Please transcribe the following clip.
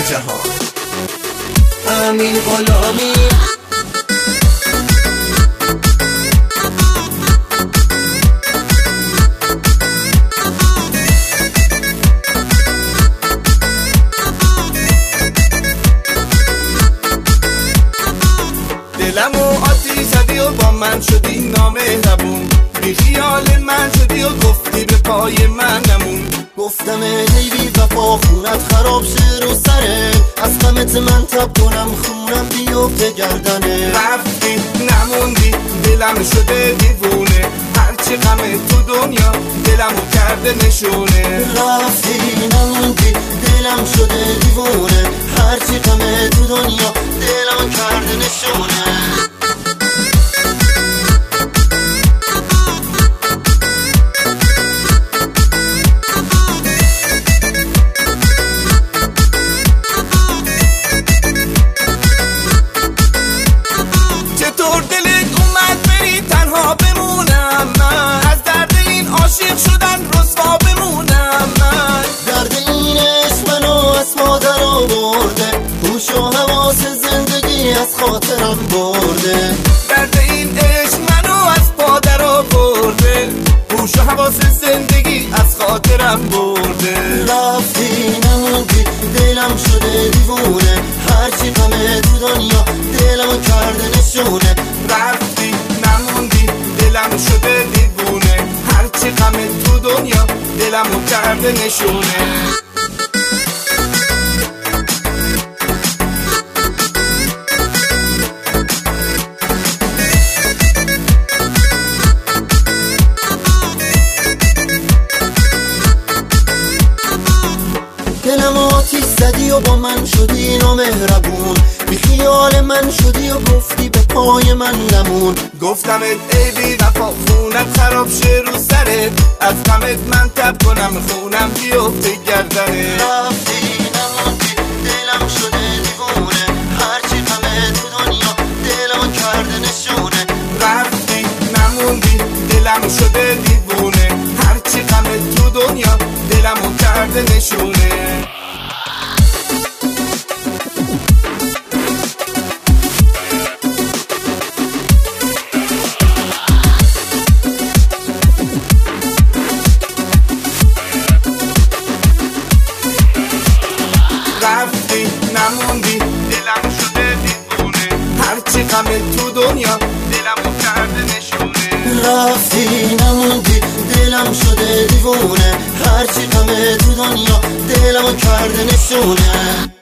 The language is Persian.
جهان. امین غلامی دلمو آتیش زدی و با من شدی نامهربون، بی خیال من شدی و گفتی به پای من نمون. گفتم ای بی وفا خونت خراب شه رو سره، از غمت من تب کنم خونم بیفته گردنه. رفتی نموندی دلم شده دیوونه، هرچی غم تو دنیا دلمو کرده نشونه. رفتی نموندی دلم شده دیوونه، هرچی غم تو دنیا دلم کرده نشونه. چطور دلت اومد بری تنها بمونم من، از درد این عاشق شدن رسوا بمونم من. درد این عشق منو از مادر آورده، هوش و حواس زندگی از خاطرم برده. درد این عشق منو از پادر آورده، هوش و حواس زندگی از خاطرم برده. رفتی نموندی دلم شده دیوونه، هرچی غم تو دنیا دلمو کرده نشونه. رفتی نموندی دلم شده دیوونه، هرچی غم تو دنیا دلمو کرده نشونه. دلم آتیش زدی و با من شدی نامهربون، بی خیال من شدی و گفتی به پای من نمون. گفتمت ای بی وفا خونت خراب شه رو سره، از غمت من تب کنم خونم بیفته گردنه. رفتی نموندی دلم شده دیوونه، هرچی غم تو دنیا دلم کرده نشونه. رفتی نموندی دلم شده دیوونه، هرچی غم تو دنیا دلمو کرده نشونه. رفتی نموندی دلم شده دیوونه، هرچی غم تو دنیا دلمو کرده نشونه. رفتی نموندی دلم شده دیوونه، هرچی غم تو دنیا دلمو کرده نشونه.